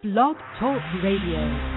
Blog Talk Radio.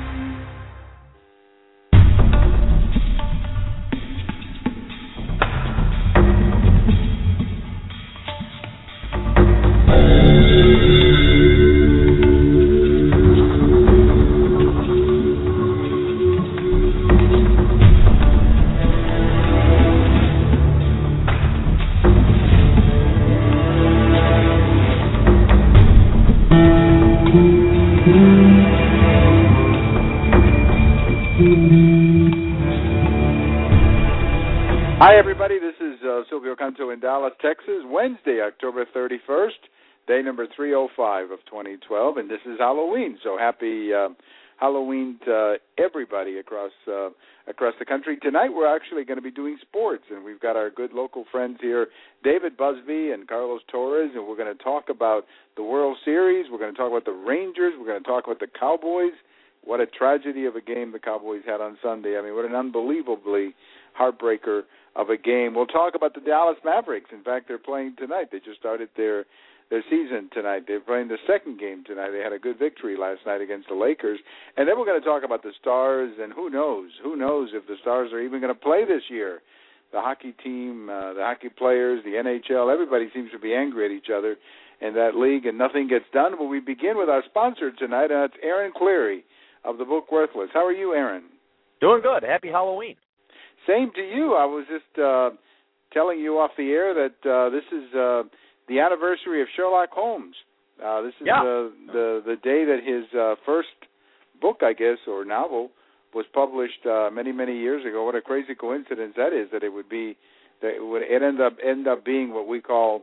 Hi, everybody. This is Silvio Canto in Dallas, Texas. Wednesday, October 31st, day number 305 of 2012, and this is Halloween. So happy Halloween to everybody across the country. Tonight, we're actually going to be doing sports, and we've got our good local friends here, David Busby and Carlos Torres, and we're going to talk about the World Series. We're going to talk about the Rangers. We're going to talk about the Cowboys. What a tragedy of a game the Cowboys had on Sunday. I mean, what an unbelievably heartbreaker of a game. We'll talk about the Dallas Mavericks. In fact, they're playing tonight. They just started their season tonight. They're playing the second game tonight. They had a good victory last night against the Lakers. And then we're going to talk about the Stars, and who knows if the Stars are even going to play this year. The hockey team, the hockey players, the NHL, everybody seems to be angry at each other in that league, and nothing gets done. But we begin with our sponsor tonight, and that's Aaron Cleary of the book Worthless. How are you, Aaron? Doing good. Happy Halloween. Same to you. I was just telling you off the air that this is the anniversary of Sherlock Holmes. This is the day that his first book, I guess, or novel, was published many years ago. What a crazy coincidence that is! That it would end up being what we call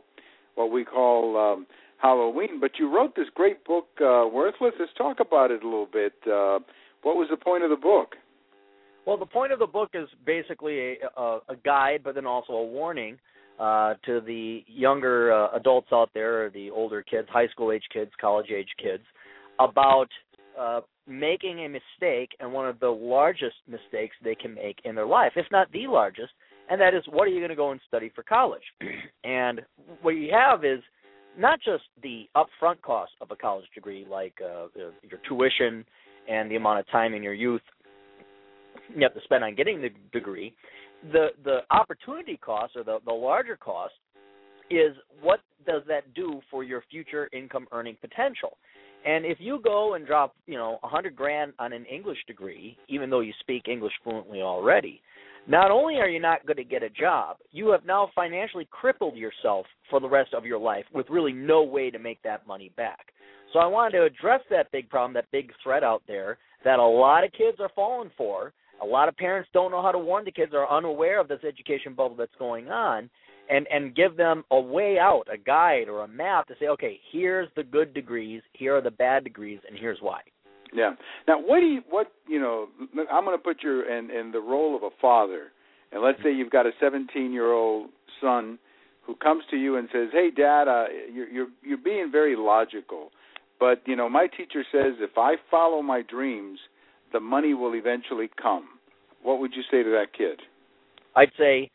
Halloween. But you wrote this great book, Worthless. Let's talk about it a little bit. What was the point of the book? Well, the point of the book is basically a guide, but then also a warning to the younger adults out there, or the older kids, high school-age kids, college-age kids, about making a mistake, and one of the largest mistakes they can make in their life, if not the largest, and that is, what are you going to go and study for college? And what you have is not just the upfront cost of a college degree, like your tuition and the amount of time in your youth you have to spend on getting the degree. The opportunity cost, or the larger cost, is what does that do for your future income earning potential? And if you go and drop, $100,000 on an English degree, even though you speak English fluently already, not only are you not going to get a job, you have now financially crippled yourself for the rest of your life with really no way to make that money back. So I wanted to address that big problem, that big threat out there that a lot of kids are falling for. A lot of parents don't know how to warn the kids, or are unaware of this education bubble that's going on, and give them a way out, a guide or a map to say, okay, here's the good degrees, here are the bad degrees, and here's why. Yeah. Now, I'm going to put you in the role of a father, and let's say you've got a 17-year-old son who comes to you and says, hey, Dad, you're being very logical, but, my teacher says if I follow my dreams, the money will eventually come. What would you say to that kid? I'd say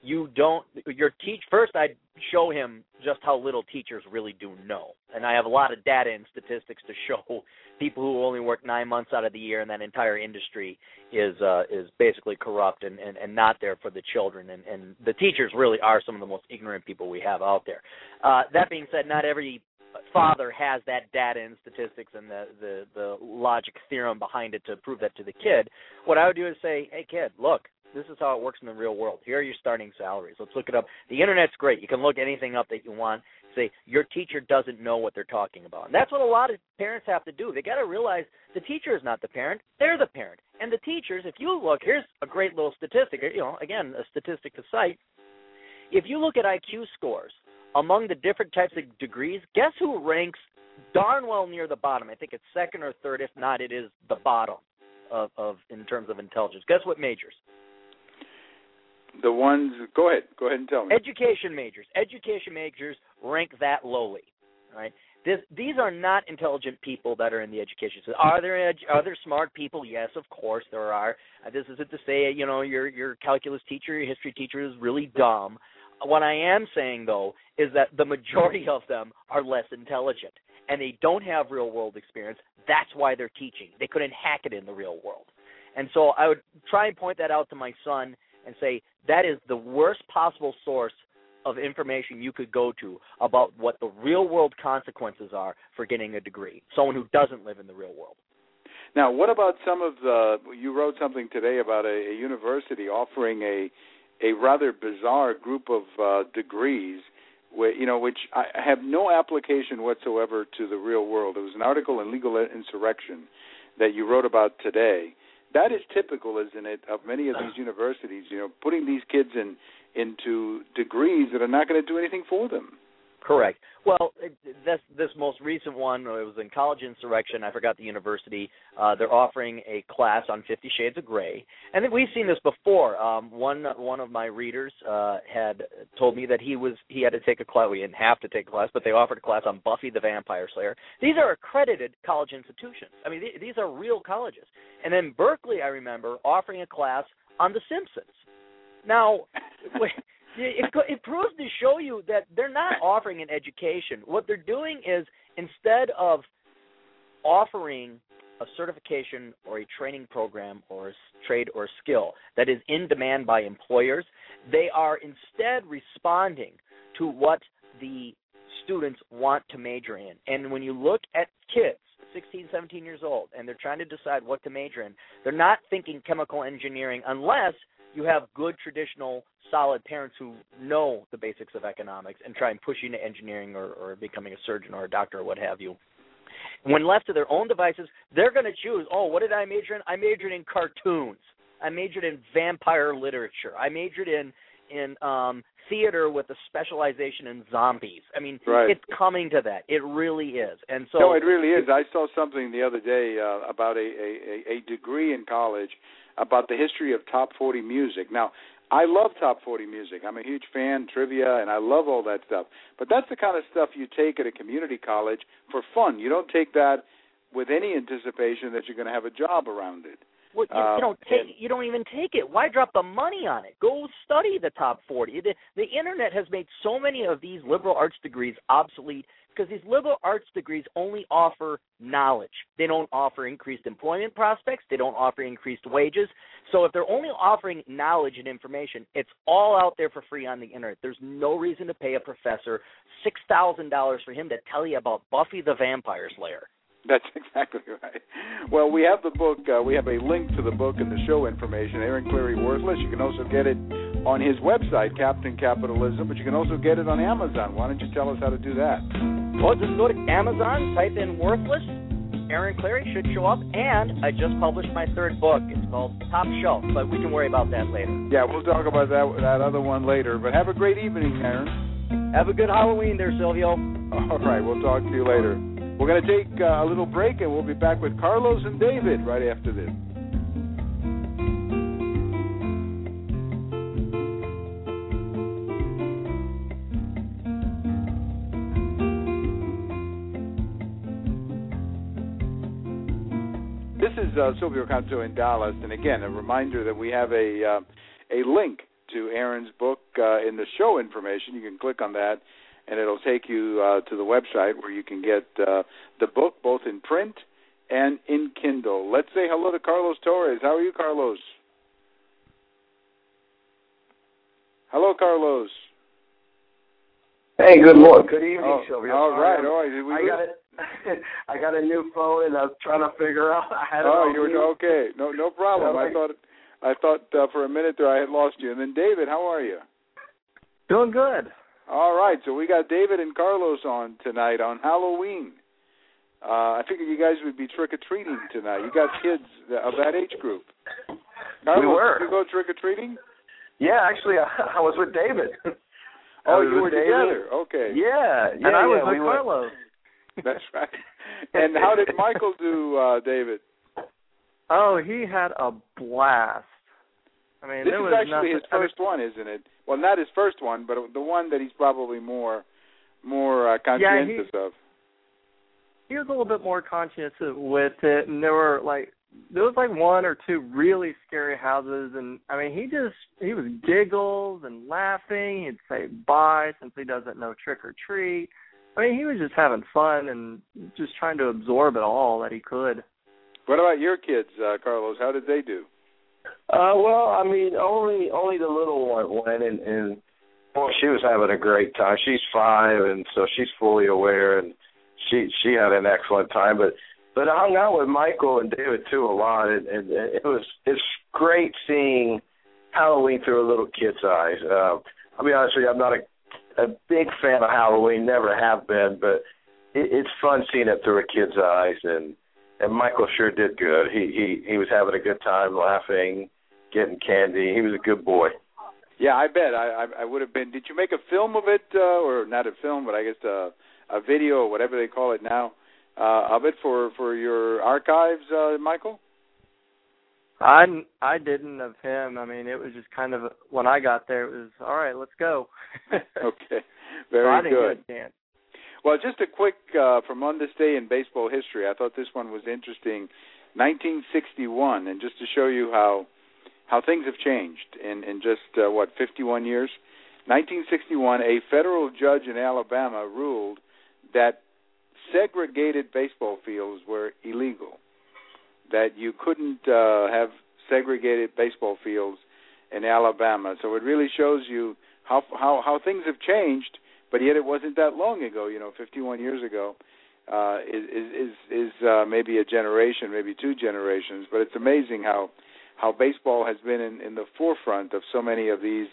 first I'd show him just how little teachers really do know. And I have a lot of data and statistics to show people who only work 9 months out of the year, and that entire industry is basically corrupt and not there for the children. And the teachers really are some of the most ignorant people we have out there. That being said, not every father has that data and statistics and the logic theorem behind it to prove that to the kid. What I would do is say, hey, kid, look, this is how it works in the real world. Here are your starting salaries. Let's look it up. The Internet's great. You can look anything up that you want. Say, your teacher doesn't know what they're talking about. And that's what a lot of parents have to do. They got to realize the teacher is not the parent. They're the parent. And the teachers, if you look, here's a great little statistic. Again, a statistic to cite. If you look at IQ scores, among the different types of degrees, guess who ranks darn well near the bottom? I think it's second or third. If not, it is the bottom of in terms of intelligence. Guess what majors? The ones, go ahead and tell me. Education majors rank that lowly, right? These are not intelligent people that are in the education system. Are there smart people? Yes, of course there are. This isn't to say, your calculus teacher, your history teacher is really dumb. What I am saying, though, is that the majority of them are less intelligent. and they don't have real-world experience, that's why they're teaching. They couldn't hack it in the real world. And so I would try and point that out to my son and say that is the worst possible source of information you could go to about what the real-world consequences are for getting a degree, someone who doesn't live in the real world. Now, what about some of the, you wrote something today about a university offering a rather bizarre group of degrees, which have no application whatsoever to the real world. It was an article in Legal Insurrection that you wrote about today. That is typical, isn't it, of many of these universities, putting these kids into degrees that are not going to do anything for them. Correct. Well, this most recent one, it was in College Insurrection. I forgot the university. They're offering a class on 50 Shades of Grey. And then we've seen this before. One of my readers had told me that he had to take a class. We didn't have to take a class, but they offered a class on Buffy the Vampire Slayer. These are accredited college institutions. I mean, these are real colleges. And then Berkeley, I remember, offering a class on The Simpsons. Now, it proves to show you that they're not offering an education. What they're doing is, instead of offering a certification or a training program or a trade or skill that is in demand by employers, they are instead responding to what the students want to major in. And when you look at kids, 16, 17 years old, and they're trying to decide what to major in, they're not thinking chemical engineering unless you have good, traditional, solid parents who know the basics of economics and try and push you into engineering or becoming a surgeon or a doctor or what have you. When left to their own devices, they're going to choose, what did I major in? I majored in cartoons. I majored in vampire literature. I majored in theater with a specialization in zombies. I mean, right. It's coming to that. It really is. And so, no, it really is. I saw something the other day about a degree in college about the history of top 40 music. Now, I love top 40 music. I'm a huge fan, trivia, and I love all that stuff. But that's the kind of stuff you take at a community college for fun. You don't take that with any anticipation that you're going to have a job around it. Well, you don't even take it. Why drop the money on it? Go study the top 40. The Internet has made so many of these liberal arts degrees obsolete because these liberal arts degrees only offer knowledge. They don't offer increased employment prospects. They don't offer increased wages. So if they're only offering knowledge and information, it's all out there for free on the Internet. There's no reason to pay a professor $6,000 for him to tell you about Buffy the Vampire Slayer. That's exactly right. Well, we have the book. We have a link to the book and the show information, Aaron Clarey Worthless. You can also get it on his website, Captain Capitalism, but you can also get it on Amazon. Why don't you tell us how to do that? Well, just go to Amazon, type in Worthless. Aaron Clarey should show up, and I just published my third book. It's called Top Shelf, but we can worry about that later. Yeah, we'll talk about that other one later. But have a great evening, Aaron. Have a good Halloween there, Silvio. All right, we'll talk to you later. We're going to take a little break, and we'll be back with Carlos and David right after this. This is Silvio Canto in Dallas, and again, a reminder that we have a link to Aaron's book in the show information. You can click on that, and it'll take you to the website where you can get the book both in print and in Kindle. Let's say hello to Carlos Torres. How are you, Carlos? Hello, Carlos. Hey, good morning. Good evening, Silvio. All right. I got a new phone, and I was trying to figure out. Okay. No problem. I thought for a minute there I had lost you. And then David, how are you? Doing good. All right, so we got David and Carlos on tonight on Halloween. I figured you guys would be trick-or-treating tonight. You got kids of that age group. Carlos, we were. Did you go trick-or-treating? Yeah, actually, I was with David. Oh, you were together. Okay. Yeah, and I was with Carlos. That's right. And how did Michael do, David? Oh, he had a blast. I mean, this is actually his first one, isn't it? Well, not his first one, but the one that he's probably more conscientious of. He was a little bit more conscientious with it, and there was one or two really scary houses, and I mean, he was giggles and laughing. He'd say bye since he doesn't know trick or treat. I mean, he was just having fun and just trying to absorb it all that he could. What about your kids, Carlos? How did they do? Well, I mean, only the little one went, and well, she was having a great time. She's 5, and so she's fully aware, and she had an excellent time. But I hung out with Michael and David too a lot, and it's great seeing Halloween through a little kid's eyes. I'll be honest with you, I'm not a big fan of Halloween, never have been, but it's fun seeing it through a kid's eyes, and Michael sure did good. He was having a good time, laughing, getting candy. He was a good boy. Yeah, I bet. I would have been. Did you make a film of it, or not a film, but I guess a video or whatever they call it now, of it for your archives, Michael? I didn't of him. I mean, it was just kind of, when I got there, it was, all right, let's go. Okay, very so I didn't good. Get a chance. Well, just a quick, from on this day in baseball history, I thought this one was interesting. 1961, and just to show you how things have changed in just, 51 years? 1961, a federal judge in Alabama ruled that segregated baseball fields were illegal, that you couldn't have segregated baseball fields in Alabama. So it really shows you how things have changed, but yet it wasn't that long ago, 51 years ago. Is maybe a generation, maybe 2 generations, but it's amazing how baseball has been in the forefront of so many of these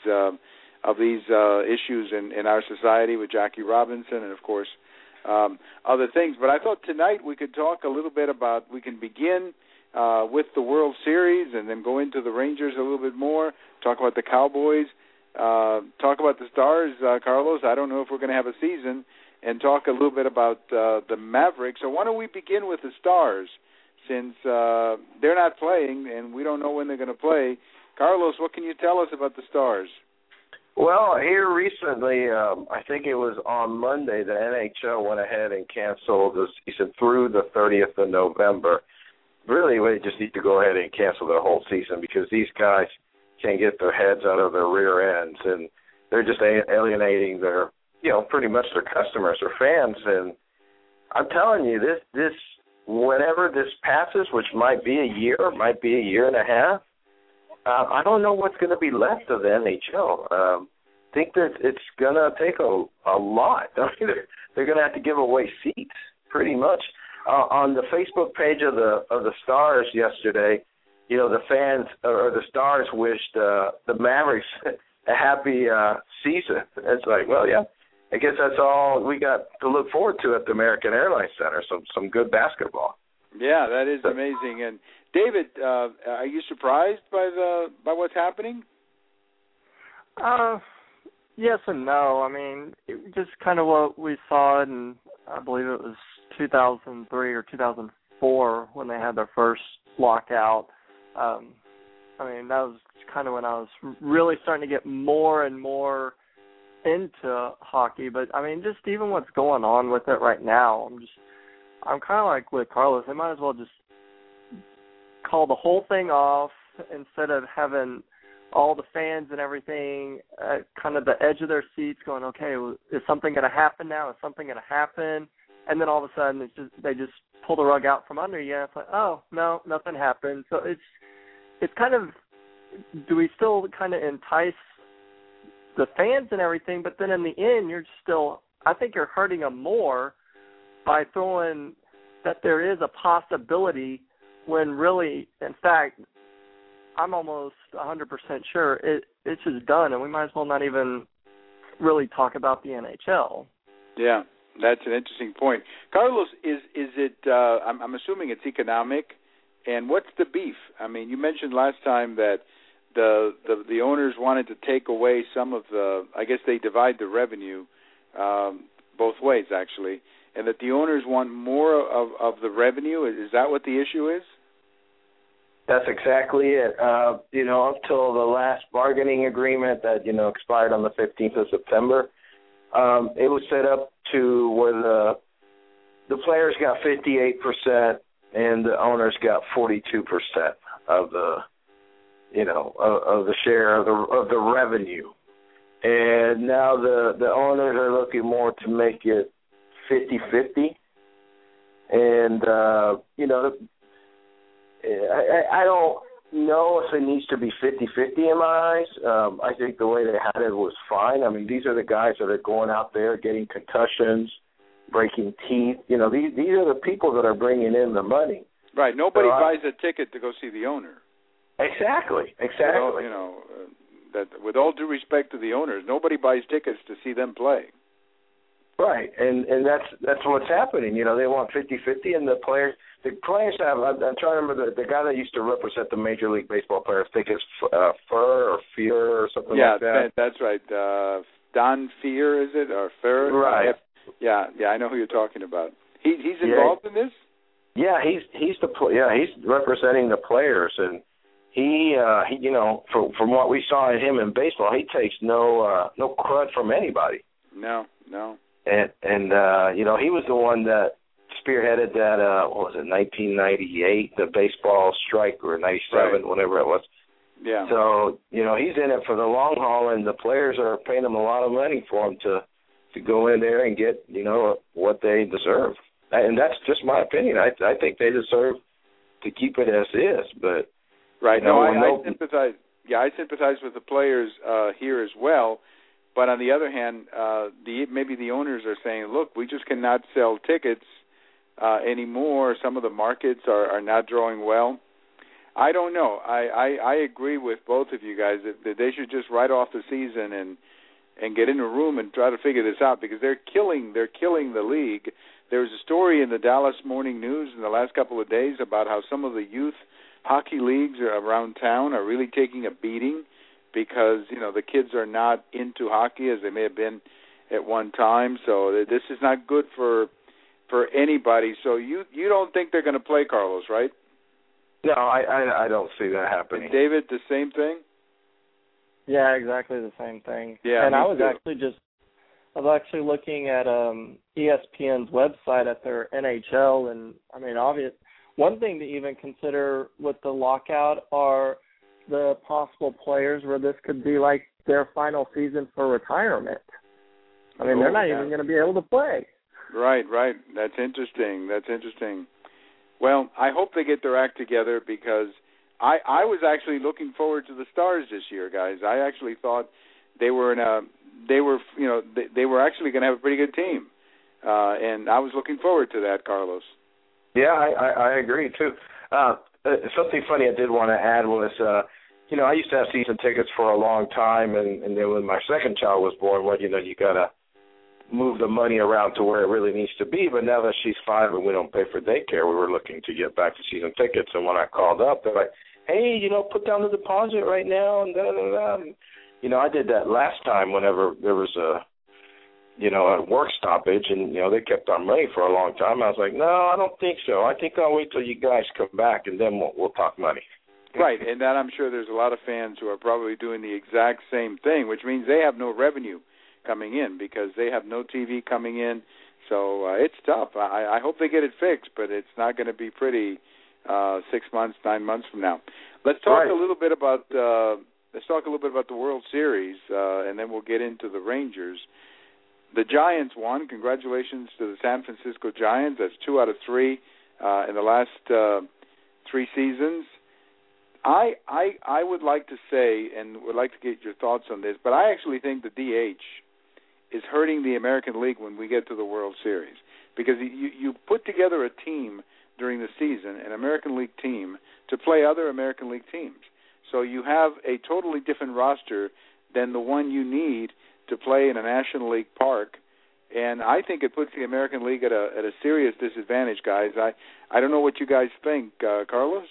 issues in our society, with Jackie Robinson and, of course, other things. But I thought tonight we could talk a little bit about, we can begin with the World Series and then go into the Rangers a little bit more, talk about the Cowboys, talk about the Stars, Carlos. I don't know if we're going to have a season, and talk a little bit about the Mavericks. So why don't we begin with the Stars, since they're not playing and we don't know when they're going to play. Carlos, what can you tell us about the Stars? Well, here recently, I think it was on Monday, the NHL went ahead and canceled the season through the 30th of November. Really, we just need to go ahead and cancel the whole season, because these guys can't get their heads out of their rear ends, and they're just alienating their, pretty much their customers or fans. And I'm telling you, this whenever this passes, which might be a year, might be a year and a half, I don't know what's going to be left of the NHL. I think that it's going to take a lot. I mean, they're going to have to give away seats, pretty much. On the Facebook page of the Stars yesterday, the fans or the Stars wished the Mavericks a happy season. It's like, well, yeah, I guess that's all we got to look forward to at the American Airlines Center. Some good basketball. Yeah, that is amazing. And David, are you surprised by what's happening? Yes and no. I mean, it just kind of what we saw in, I believe it was 2003 or 2004 when they had their first lockout. I mean, that was kind of when I was really starting to get more and more into hockey. But, I mean, just even what's going on with it right now, I'm kind of like with Carlos. They might as well just call the whole thing off instead of having all the fans and everything at kind of the edge of their seats going, okay, is something going to happen now? Is something going to happen? And then all of a sudden they just pull the rug out from under you. And it's like, oh, no, nothing happened. So it's kind of, do we still kind of entice the fans and everything, but then in the end you're still, I think you're hurting them more by throwing that there is a possibility when really, in fact, I'm almost 100% sure it's just done, and we might as well not even really talk about the NHL. Yeah, that's an interesting point. Carlos, is it, I'm assuming it's economic, and what's the beef? I mean, you mentioned last time that the owners wanted to take away some of the, I guess they divide the revenue both ways, actually, and that the owners want more of the revenue. Is that what the issue is? That's exactly it. Up till the last bargaining agreement that, expired on the 15th of September, it was set up to where the players got 58% and the owners got 42% of the, of the share of the revenue. And now the owners are looking more to make it 50-50. And, I don't know if it needs to be 50-50 in my eyes. I think the way they had it was fine. I mean, these are the guys that are going out there getting concussions, breaking teeth. These are the people that are bringing in the money. Right. Nobody buys a ticket to go see the owner. Exactly. That with all due respect to the owners, nobody buys tickets to see them play. Right, and that's what's happening. They want 50-50, and the players have. I'm trying to remember the guy that used to represent the Major League Baseball players. I think it's Fear or something like that. Yeah, that's right. Don Fear, is it, or Fer? Right. Yeah, I know who you're talking about. He's involved in this. Yeah, he's representing the players, and he from what we saw in him in baseball, he takes no crud from anybody. No. And he was the one that spearheaded that, 1998, the baseball strike, or 97, right, whatever it was. Yeah. So, he's in it for the long haul, and the players are paying him a lot of money for him to go in there and get, what they deserve. And that's just my opinion. I think they deserve to keep it as is, but... Right. I sympathize. Yeah, I sympathize with the players here as well. But on the other hand, maybe the owners are saying, look, we just cannot sell tickets anymore. Some of the markets are not drawing well. I don't know. I agree with both of you guys that they should just write off the season and get in a room and try to figure this out, because they're killing the league. There was a story in the Dallas Morning News in the last couple of days about how some of the youth hockey leagues around town are really taking a beating, because the kids are not into hockey as they may have been at one time. So this is not good for anybody. So you don't think they're going to play, Carlos, right? No, I don't see that happening. And David, the same thing? Yeah, exactly the same thing. Yeah, and I was actually looking at ESPN's website at their NHL, and I mean, one thing to even consider with the lockout are the possible players where this could be like their final season for retirement. I mean, they're not even going to be able to play. Right. That's interesting. Well, I hope they get their act together, because I was actually looking forward to the Stars this year, guys. I actually thought they were actually going to have a pretty good team, and I was looking forward to that, Carlos. Yeah, I agree too. Something funny I did want to add was, I used to have season tickets for a long time, and then when my second child was born, you got to move the money around to where it really needs to be. But now that she's 5 and we don't pay for daycare, we were looking to get back to season tickets. And when I called up, they're like, hey, put down the deposit right now, and da-da-da-da. I did that last time whenever there was a work stoppage, and, they kept our money for a long time. I was like, no, I don't think so. I think I'll wait till you guys come back, and then we'll talk money. Right, and that I'm sure there's a lot of fans who are probably doing the exact same thing, which means they have no revenue coming in because they have no TV coming in. So it's tough. I hope they get it fixed, but it's not going to be pretty 6 months, 9 months from now. Let's talk a little bit about the World Series, and then we'll get into the Rangers. The Giants won. Congratulations to the San Francisco Giants. That's 2 out of 3 in the last 3 seasons. I would like to say, and would like to get your thoughts on this, but I actually think the DH is hurting the American League when we get to the World Series, because you put together a team during the season, an American League team, to play other American League teams. So you have a totally different roster than the one you need to play in a National League park, and I think it puts the American League at a serious disadvantage, guys. I don't know what you guys think, Carlos?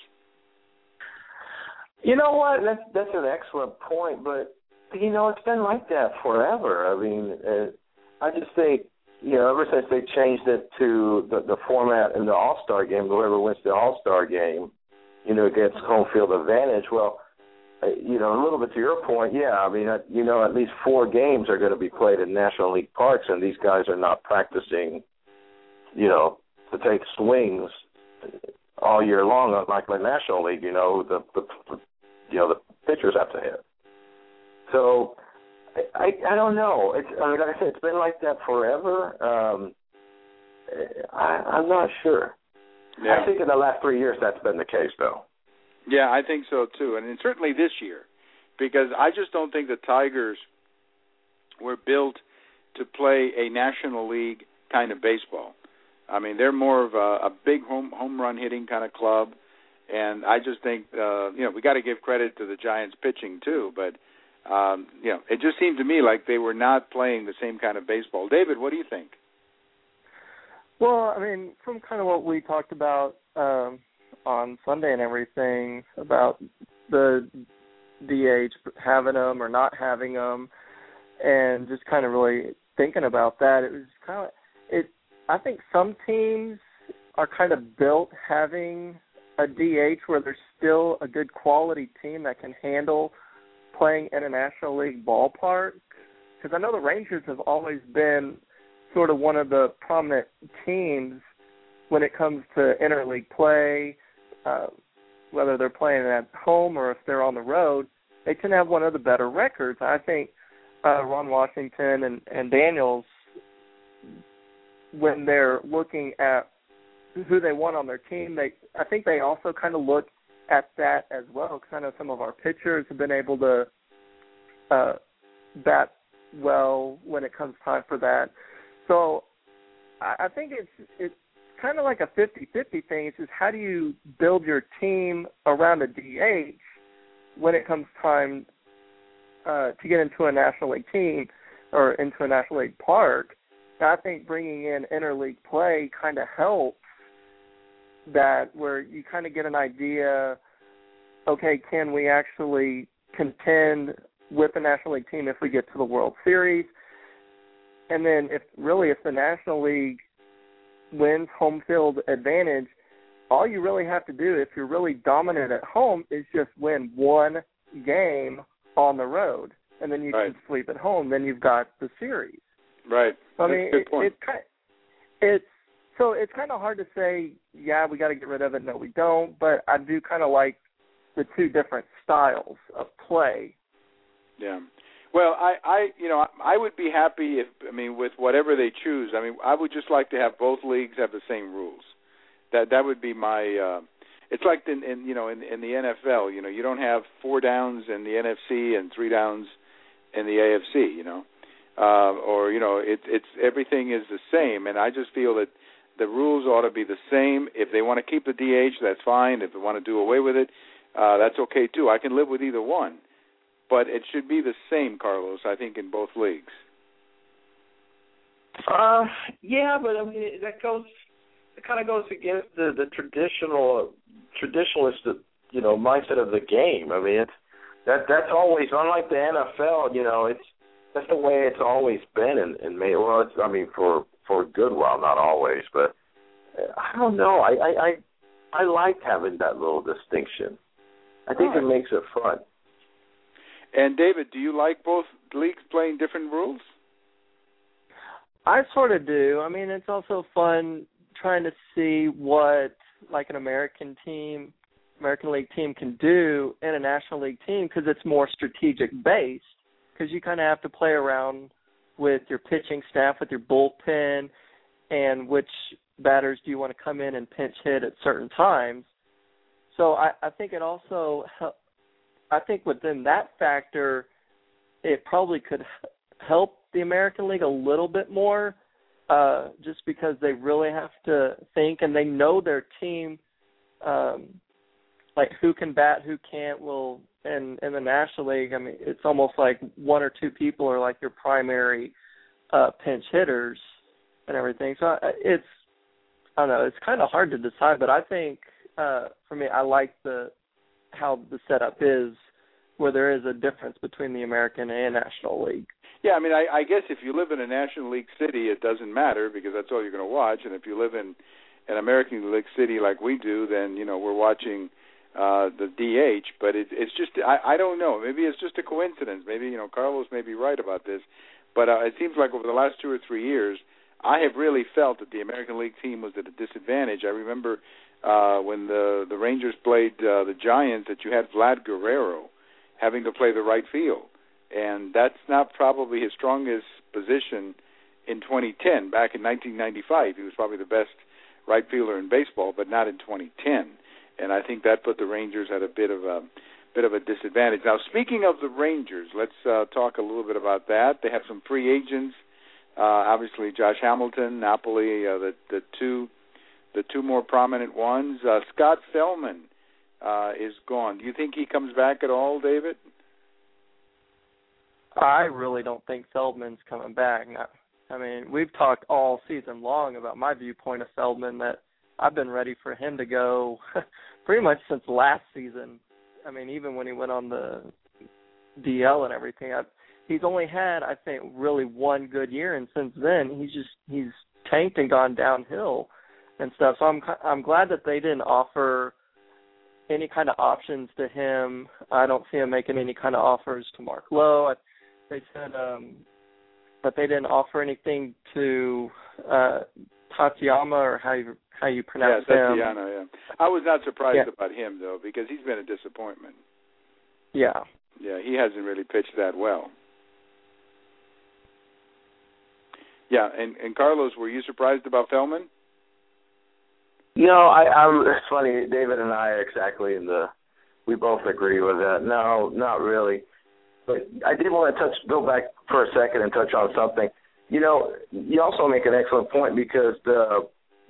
You know what? That's an excellent point, but it's been like that forever. I mean, I just think ever since they changed it to the format in the All-Star game, whoever wins the All-Star game, gets home field advantage. Well, a little bit to your point, yeah. I mean, at least 4 games are going to be played in National League parks, and these guys are not practicing, to take swings all year long, like the National League. The pitchers have to hit. So I don't know. Like I said, it's been like that forever. I'm not sure. Yeah. I think in the last 3 years that's been the case, though. Yeah, I think so too, and certainly this year, because I just don't think the Tigers were built to play a National League kind of baseball. I mean, they're more of a big home run hitting kind of club, and I just think we got to give credit to the Giants pitching too, but it just seemed to me like they were not playing the same kind of baseball. David, what do you think? Well, I mean, from kind of what we talked about on Sunday and everything about the DH having them or not having them, and just kind of really thinking about that, it was kind of I think some teams are kind of built having a DH where there's still a good quality team that can handle playing in a National League ballpark. Because I know the Rangers have always been sort of one of the prominent teams when it comes to interleague play, whether they're playing at home or if they're on the road. They tend to have one of the better records. I think Ron Washington and Daniels, when they're looking at who they want on their team, I think they also kind of look at that as well, because I know some of our pitchers have been able to bat well when it comes time for that. So I think it's kind of like a 50-50 thing. It's just how do you build your team around a DH when it comes time to get into a National League team or into a National League park. I think bringing in interleague play kind of helps that, where you kind of get an idea, okay, can we actually contend with the National League team if we get to the World Series? And then if the National League wins home field advantage, all you really have to do if you're really dominant at home is just win one game on the road, and then you can sleep at home. Then you've got the series. Right. So, I mean, it's kind of hard to say, yeah, we got to get rid of it. No, we don't. But I do kind of like the two different styles of play. Yeah. Well, I would be happy with whatever they choose. I mean, I would just like to have both leagues have the same rules. That would be my. It's like in the NFL. You don't have 4 downs in the NFC and 3 downs in the AFC. It's everything is the same, and I just feel that the rules ought to be the same. If they want to keep the DH, that's fine. If they want to do away with it, that's okay too. I can live with either one, but it should be the same, Carlos, I think, in both leagues. Yeah, but I mean it kind of goes against the traditionalist mindset of the game. I mean that's always, unlike the NFL. That's the way it's always been in May. Well, for a good while, not always, but I don't know. I like having that little distinction. I think it makes it fun. And David, do you like both leagues playing different rules? I sort of do. I mean, it's also fun trying to see what like an American League team can do in a National League team, because it's more strategic based. Because you kind of have to play around with your pitching staff, with your bullpen, and which batters do you want to come in and pinch hit at certain times. So I think it also, I think within that factor, it probably could help the American League a little bit more, just because they really have to think, and they know their team, like who can bat, who can't. Well, in the National League, I mean, it's almost like 1 or 2 people are like your primary pinch hitters and everything. So I don't know, it's kind of hard to decide, but I think for me, I like how the setup is, where there is a difference between the American and National League. Yeah, I mean, I guess if you live in a National League city, it doesn't matter because that's all you're going to watch. And if you live in an American League city like we do, then, we're watching the DH, but it's just, I don't know. Maybe it's just a coincidence. Maybe, Carlos may be right about this, but it seems like over the last 2 or 3 years, I have really felt that the American League team was at a disadvantage. I remember when the Rangers played the Giants, that you had Vlad Guerrero having to play the right field, and that's not probably his strongest position in 2010. Back in 1995, he was probably the best right fielder in baseball, but not in 2010. And I think that put the Rangers at a bit of a disadvantage. Now, speaking of the Rangers, let's talk a little bit about that. They have some free agents. Obviously, Josh Hamilton, Napoli, the two more prominent ones. Scott Feldman is gone. Do you think he comes back at all, David? I really don't think Feldman's coming back. No. I mean, we've talked all season long about my viewpoint of Feldman, that I've been ready for him to go pretty much since last season. I mean, even when he went on the DL and everything, he's only had, I think, really one good year, and since then he's tanked and gone downhill and stuff. So I'm glad that they didn't offer any kind of options to him. I don't see him making any kind of offers to Mark Lowe. They said that they didn't offer anything to Tateyama, or how you pronounce him. Tateyama, yeah. I was not surprised about him, though, because he's been a disappointment. Yeah. Yeah, he hasn't really pitched that well. Yeah, and Carlos, were you surprised about Feldman? No, it's funny. David and I are exactly we both agree with that. No, not really. But I did want to go back for a second and touch on something. You also make an excellent point, because the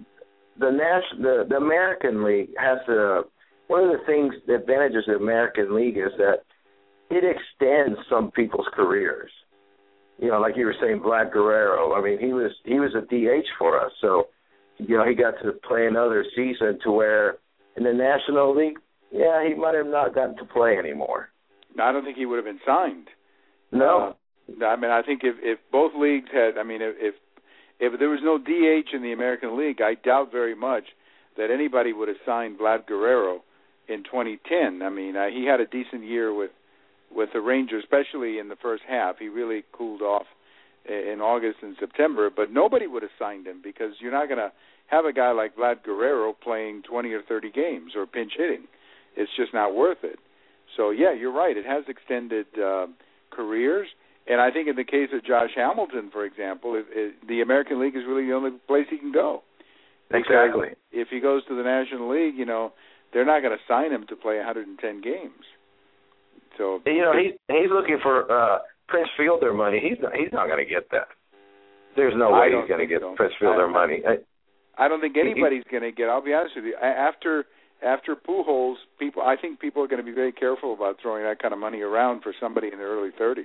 American League has one of the advantages of the American League is that it extends some people's careers. Like you were saying, Vlad Guerrero. I mean, he was a DH for us, so he got to play another season, to where in the National League, he might have not gotten to play anymore. No, I don't think he would have been signed. No. I mean, I think if both leagues had, I mean, if there was no DH in the American League, I doubt very much that anybody would have signed Vlad Guerrero in 2010. I mean, he had a decent year with the Rangers, especially in the first half. He really cooled off in August and September, but nobody would have signed him, because you're not going to have a guy like Vlad Guerrero playing 20 or 30 games or pinch hitting. It's just not worth it. So, yeah, you're right. It has extended careers. And I think in the case of Josh Hamilton, for example, the American League is really the only place he can go. Exactly. If he goes to the National League, they're not going to sign him to play 110 games. So he's looking for Prince Fielder money. He's not going to get that. There's no way he's going to get Prince Fielder money. I don't think anybody's going to get. I'll be honest with you. After Pujols, I think people are going to be very careful about throwing that kind of money around for somebody in their early 30s.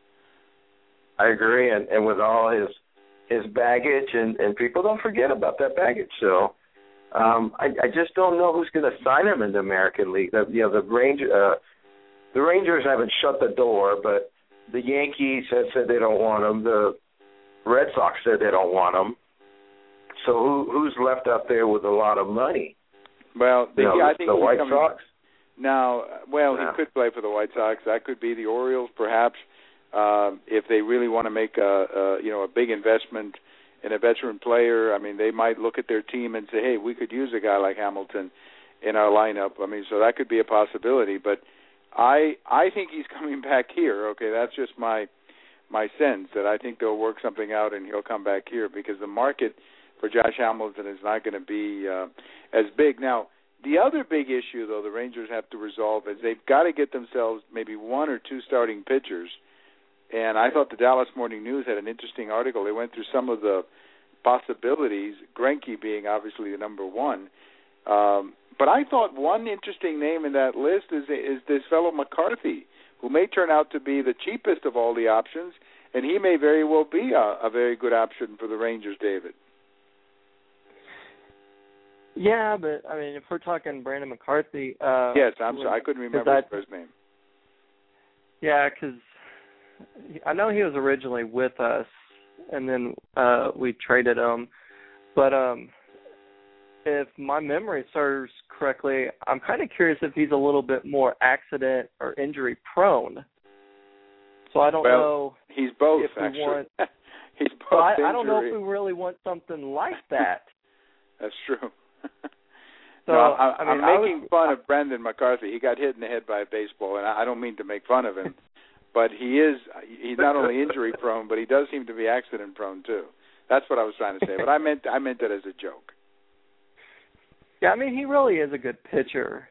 I agree, and with all his baggage, and people don't forget about that baggage. So I just don't know who's going to sign him in the American League. The Rangers haven't shut the door, but the Yankees have said they don't want him. The Red Sox said they don't want him. So who's left out there with a lot of money? Well, I think the White Sox. Now, he could play for the White Sox. That could be the Orioles, perhaps. If they really want to make a big investment in a veteran player, I mean, they might look at their team and say, hey, we could use a guy like Hamilton in our lineup. I mean, so that could be a possibility. But I think he's coming back here. Okay, that's just my sense, that I think they'll work something out and he'll come back here, because the market for Josh Hamilton is not going to be as big. Now, the other big issue, though, the Rangers have to resolve is they've got to get themselves maybe one or two starting pitchers. And I thought the Dallas Morning News had an interesting article. They went through some of the possibilities, Greinke being obviously the number one. But I thought one interesting name in that list is this fellow McCarthy, who may turn out to be the cheapest of all the options, and he may very well be a very good option for the Rangers, David. Yeah, but, I mean, if we're talking Brandon McCarthy... yes, I'm sorry. I couldn't remember his first name. Yeah, because I know he was originally with us, and then we traded him. But if my memory serves correctly, I'm kind of curious if he's a little bit more accident or injury prone. So I don't know. He's both, if actually. He's both. So I don't know if we really want something like that. That's true. So, no, I'm making fun of Brendan McCarthy. He got hit in the head by a baseball, and I don't mean to make fun of him, but he's not only injury prone, but he does seem to be accident prone too. That's what I was trying to say. But I meant it as a joke. Yeah, I mean, he really is a good pitcher,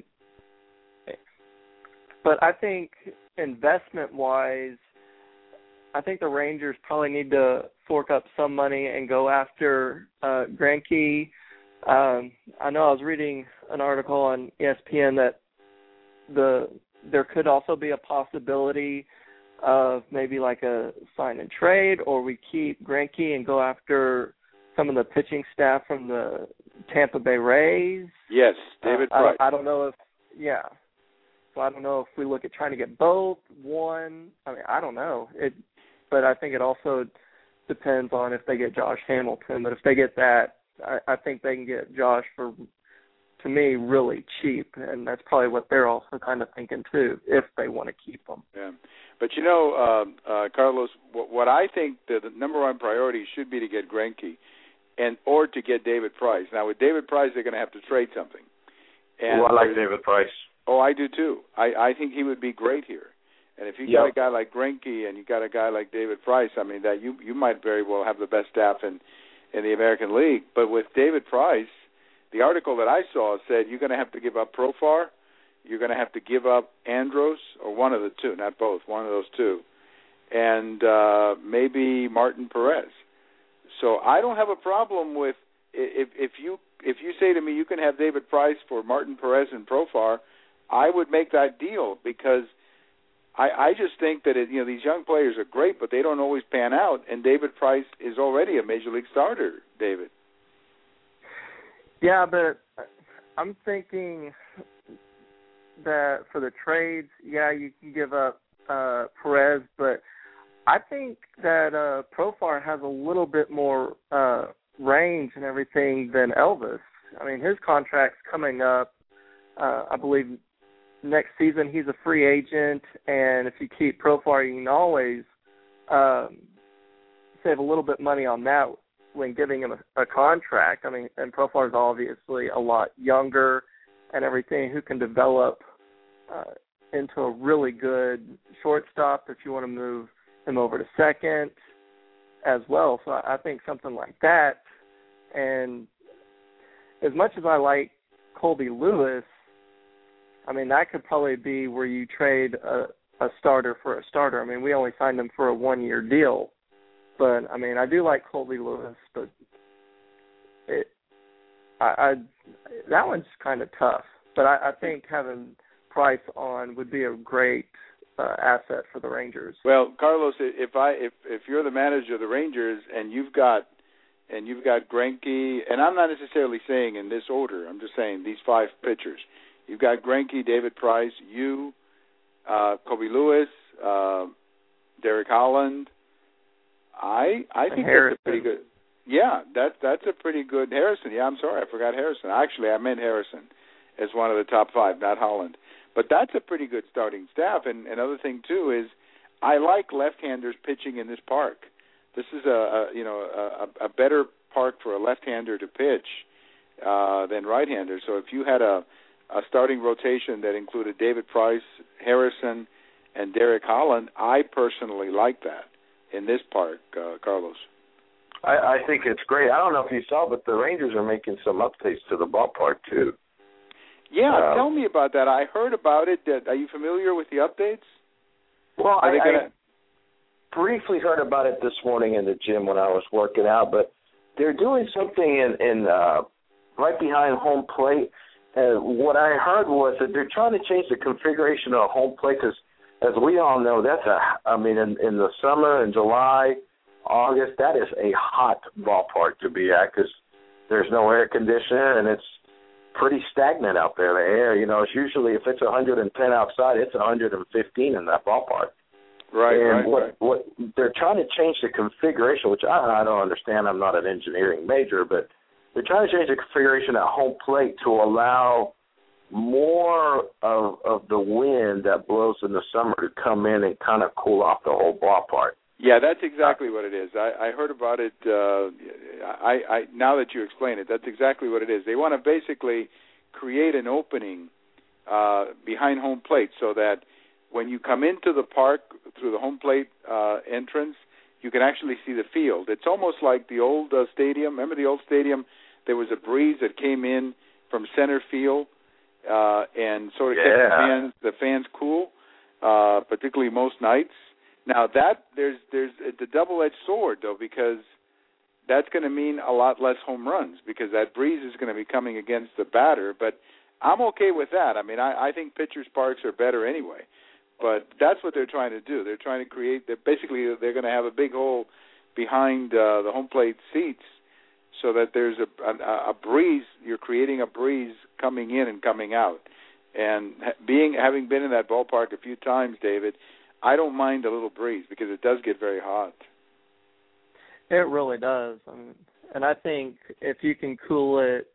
but I think investment-wise, I think the Rangers probably need to fork up some money and go after Greinke. I know I was reading an article on ESPN that there could also be a possibility of maybe like a sign and trade, or we keep Greinke and go after some of the pitching staff from the Tampa Bay Rays. Yes, David Price. I don't know if, yeah. So I don't know if we look at trying to get both, one. I mean, I don't know. But I think it also depends on if they get Josh Hamilton. But if they get that, I think they can get Josh for, to me, really cheap. And that's probably what they're also kind of thinking, too, if they want to keep him. Yeah. But, you know, Carlos, what I think the number one priority should be to get Greinke or to get David Price. Now, with David Price, they're going to have to trade something. And I like David Price. Oh, I do, too. I think he would be great here. And if you got a guy like Greinke and you got a guy like David Price, I mean, that you might very well have the best staff in the American League. But with David Price, the article that I saw said you're going to have to give up Profar, you're going to have to give up Andros, or one of the two, not both, one of those two, and maybe Martin Perez. So I don't have a problem with if you say to me you can have David Price for Martin Perez and Profar, I would make that deal, because I just think that these young players are great, but they don't always pan out. And David Price is already a major league starter, David. Yeah, but I'm thinking that for the trades, you can give up Perez, but I think that Profar has a little bit more range and everything than Elvis. I mean, his contract's coming up, I believe, next season. He's a free agent, and if you keep Profar, you can always save a little bit money on that when giving him a contract. I mean, and Profar's obviously a lot younger and everything, who can develop into a really good shortstop if you want to move him over to second as well. So I think something like that. And as much as I like Colby Lewis, I mean, that could probably be where you trade a starter for a starter. I mean, we only signed him for a one-year deal. But, I mean, I do like Colby Lewis, but that one's kind of tough. But I think having Price on would be a great asset for the Rangers. Well, Carlos, if you're the manager of the Rangers and you've got Greinke, and I'm not necessarily saying in this order, I'm just saying these five pitchers. You've got Greinke, David Price, Colby Lewis, Derek Holland. I think Harrison. That's a pretty good. Yeah, that's a pretty good Harrison. Yeah, I'm sorry, I forgot Harrison. Actually, I meant Harrison as one of the top five, not Holland. But that's a pretty good starting staff. And another thing too is I like left-handers pitching in this park. This is a better park for a left-hander to pitch than right-handers. So if you had a starting rotation that included David Price, Harrison, and Derek Holland, I personally like that in this park, Carlos. I think it's great. I don't know if you saw, but the Rangers are making some updates to the ballpark, too. Yeah, tell me about that. I heard about it. Are you familiar with the updates? Well, I briefly heard about it this morning in the gym when I was working out, but they're doing something in right behind home plate. What I heard was that they're trying to change the configuration of home plate because, as we all know, in the summer, in July, August, that is a hot ballpark to be at because there's no air conditioner and it's pretty stagnant out there. The air, it's usually, if it's 110 outside, it's 115 in that ballpark. Right, and right. what they're trying to change the configuration, which I don't understand. I'm not an engineering major, but they're trying to change the configuration at home plate to allow more of the wind that blows in the summer to come in and kind of cool off the whole ballpark. Yeah, that's exactly what it is. I heard about it. Now that you explain it, that's exactly what it is. They want to basically create an opening behind home plate so that when you come into the park through the home plate entrance, you can actually see the field. It's almost like the old stadium. Remember the old stadium? There was a breeze that came in from center field and sort of kept the fans cool, particularly most nights. Now there's a double-edged sword though, because that's going to mean a lot less home runs because that breeze is going to be coming against the batter. But I'm okay with that. I mean, I think pitchers' parks are better anyway. But that's what they're trying to do. They're trying to create. They're going to have a big hole behind the home plate seats, so that there's a breeze. You're creating a breeze coming in and coming out. And having been in that ballpark a few times, David, I don't mind a little breeze because it does get very hot. It really does. And I think if you can cool it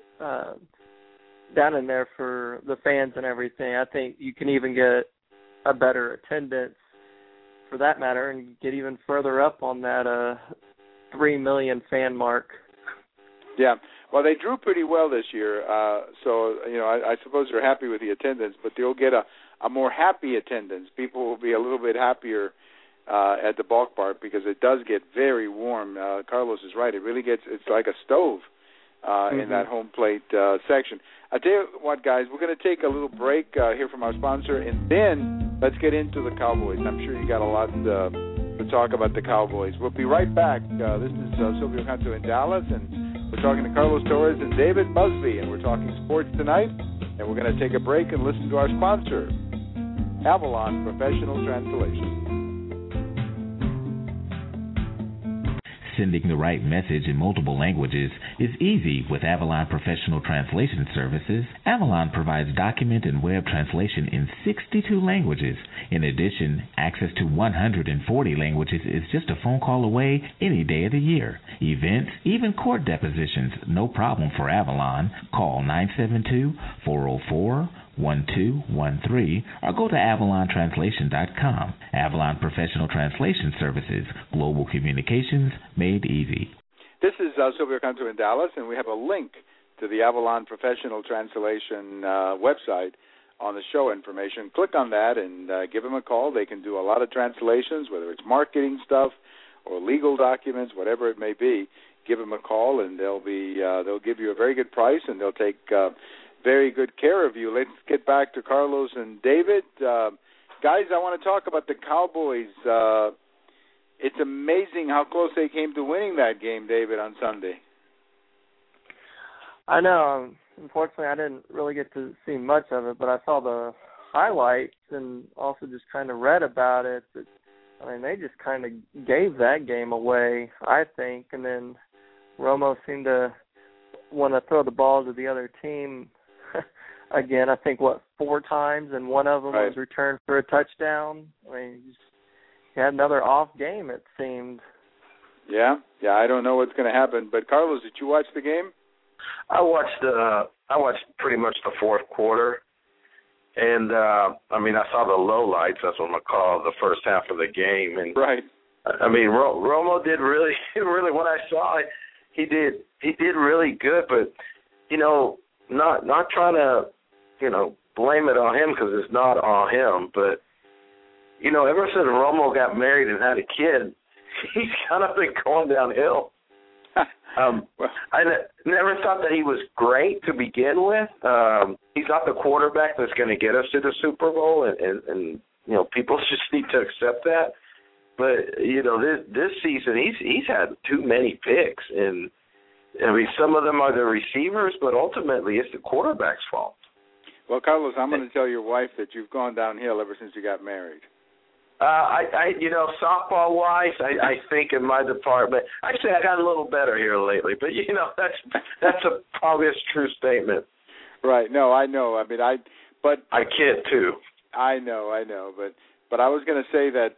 down in there for the fans and everything, I think you can even get a better attendance for that matter and get even further up on that 3 million fan mark. Yeah. Well, they drew pretty well this year, so, I suppose they're happy with the attendance, but they'll get a more happy attendance. People will be a little bit happier at the ballpark because it does get very warm. Carlos is right. It really it's like a stove in that home plate section. I tell you what, guys, we're going to take a little break here from our sponsor, and then let's get into the Cowboys. I'm sure you got a lot to talk about the Cowboys. We'll be right back. This is Silvio Canto in Dallas, and we're talking to Carlos Torres and David Busby, and we're talking sports tonight, and we're going to take a break and listen to our sponsor, Avalon Professional Translation. Sending the right message in multiple languages is easy with Avalon Professional Translation Services. Avalon provides document and web translation in 62 languages. In addition, access to 140 languages is just a phone call away any day of the year. Events, even court depositions, no problem for Avalon. Call 972-404-1213 or go to AvalonTranslation.com. Avalon Professional Translation Services, global communications made easy. This is Silvio Canto in Dallas, and we have a link to the Avalon Professional Translation website on the show information. Click on that and give them a call. They can do a lot of translations, whether it's marketing stuff or legal documents, whatever it may be. Give them a call, and they'll give you a very good price, and they'll take very good care of you. Let's get back to Carlos and David. Guys, I want to talk about the Cowboys. It's amazing how close they came to winning that game, David, on Sunday. I know. Unfortunately, I didn't really get to see much of it, but I saw the highlights and also just kind of read about it. They just kind of gave that game away, I think, and then Romo seemed to want to throw the ball to the other team again, I think, 4 times, and one of them was returned for a touchdown. He had another off game, it seemed. Yeah, I don't know what's going to happen. But, Carlos, did you watch the game? I watched pretty much the fourth quarter. And, I saw the lowlights, that's what I'm going to call the first half of the game. And Romo did really, what I saw, he did really good, but, not trying to, blame it on him because it's not on him. But, ever since Romo got married and had a kid, he's kind of been going downhill. I never thought that he was great to begin with. He's not the quarterback that's going to get us to the Super Bowl, and people just need to accept that. But this season he's had too many picks, and some of them are the receivers, but ultimately it's the quarterback's fault. Well, Carlos, I'm going to tell your wife that you've gone downhill ever since you got married. Softball-wise, I think in my department, actually I got a little better here lately, but that's probably a true statement. Right. No, I know. I kid too. I know. But I was going to say that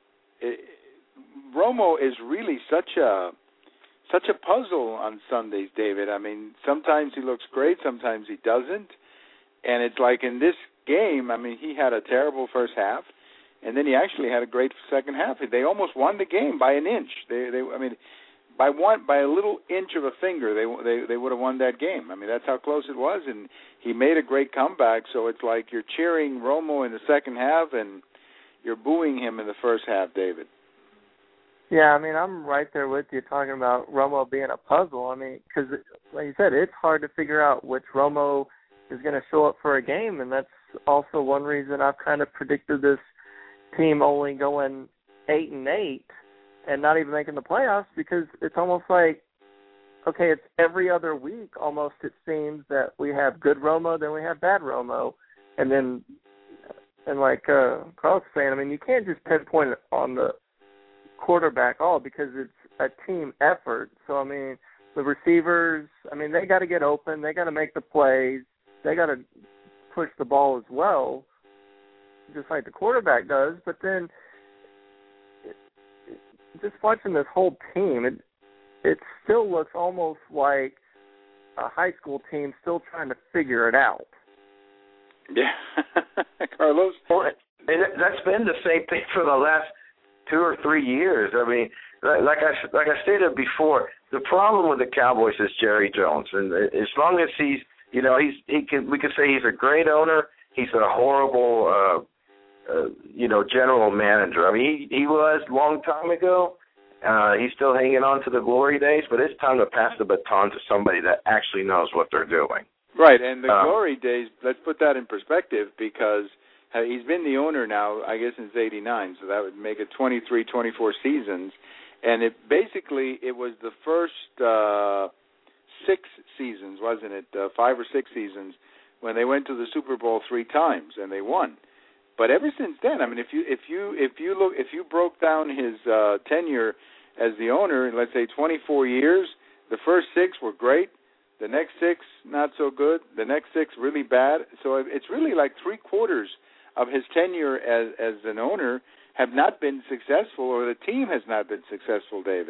Romo is really such a puzzle on Sundays, David. Sometimes he looks great, sometimes he doesn't, and it's like in this game. He had a terrible first half. And then he actually had a great second half. They almost won the game by an inch. By a little inch of a finger, they would have won that game. That's how close it was. And he made a great comeback. So it's like you're cheering Romo in the second half and you're booing him in the first half, David. Yeah, I mean, I'm right there with you talking about Romo being a puzzle. I mean, because, like you said, it's hard to figure out which Romo is going to show up for a game, and that's also one reason I've kind of predicted this team only going 8-8 and not even making the playoffs, because it's almost like, okay, it's every other week almost, it seems, that we have good Romo, then we have bad Romo. And then, and like Carl's saying, I mean, you can't just pinpoint it on the quarterback all, because it's a team effort. So, I mean, the receivers, I mean, they got to get open. They got to make the plays. They got to push the ball as well, just like the quarterback does. But then just watching this whole team, it still looks almost like a high school team still trying to figure it out. Yeah. Carlos? Well, and that's been the same thing for the last 2 or 3 years. I mean, like I stated before, the problem with the Cowboys is Jerry Jones, and as long as he's, you know, we can say he's a great owner. He's a horrible, general manager. I mean, he was a long time ago. He's still hanging on to the glory days, but it's time to pass the baton to somebody that actually knows what they're doing. Right, and the glory days, let's put that in perspective, because he's been the owner now, I guess, since '89, so that would make it 23, 24 seasons. And it was the first 6 seasons, wasn't it? 5 or 6 seasons when they went to the Super Bowl 3 times and they won. But ever since then, I mean, if you broke down his tenure as the owner in, let's say, 24 years, the first 6 were great. The next 6, not so good. The next 6, really bad. So it's really like 3/4 of his tenure as an owner have not been successful, or the team has not been successful, David.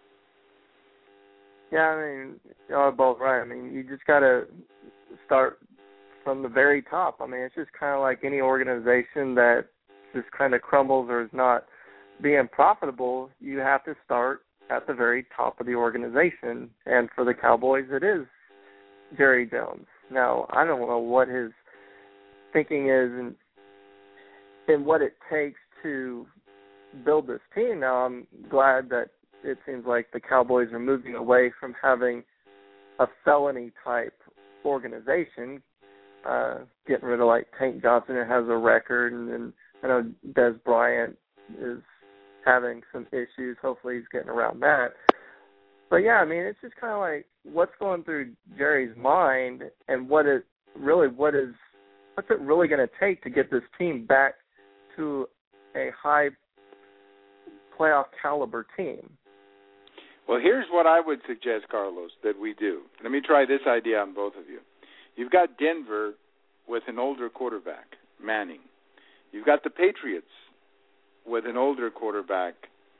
Yeah, I mean, y'all are both right. I mean, you just got to start from the very top. I mean, it's just kind of like any organization that just kind of crumbles or is not being profitable. You have to start at the very top of the organization, and for the Cowboys, it is Jerry Jones. Now, I don't know what his thinking is and what it takes to build this team. Now, I'm glad that it seems like the Cowboys are moving away from having a felony-type organization, getting rid of, like, Tank Johnson, who has a record, and then I know Des Bryant is having some issues. Hopefully he's getting around that. But, yeah, I mean, it's just kind of like what's going through Jerry's mind, and what's it really going to take to get this team back to a high playoff caliber team. Well, here's what I would suggest, Carlos, that we do. Let me try this idea on both of you. You've got Denver with an older quarterback, Manning. You've got the Patriots with an older quarterback.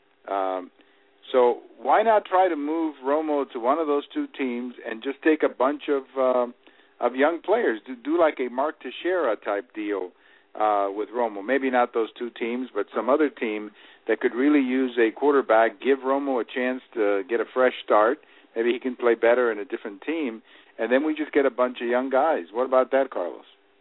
So why not try to move Romo to one of those 2 teams and just take a bunch of young players? Do like a Mark Teixeira type deal with Romo. Maybe not those 2 teams, but some other team that could really use a quarterback, give Romo a chance to get a fresh start. Maybe he can play better in a different team, and then we just get a bunch of young guys. What about that, Carlos?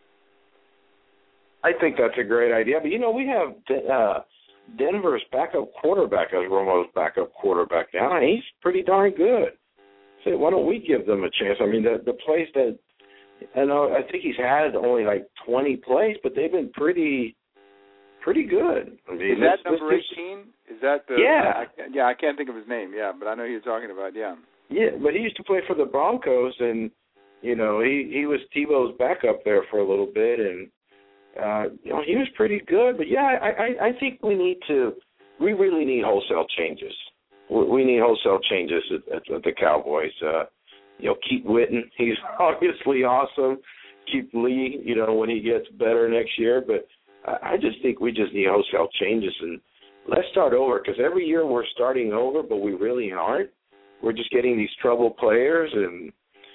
I think that's a great idea. But, you know, we have Denver's backup quarterback as Romo's backup quarterback now, and he's pretty darn good. So why don't we give them a chance? I mean, the plays that I think he's had only like 20 plays, but they've been pretty good. I mean, is that number 18? Is that the? Yeah. I can't think of his name. Yeah, but I know who you're talking about. Yeah. Yeah, but he used to play for the Broncos, and you know he was Tebow's backup there for a little bit, and he was pretty good. But yeah, I think we really need wholesale changes. We need wholesale changes at the Cowboys. Keep Witten. He's obviously awesome. Keep Lee, when he gets better next year. But I just think we just need wholesale changes. And let's start over, because every year we're starting over, but we really aren't. We're just getting these trouble players, and,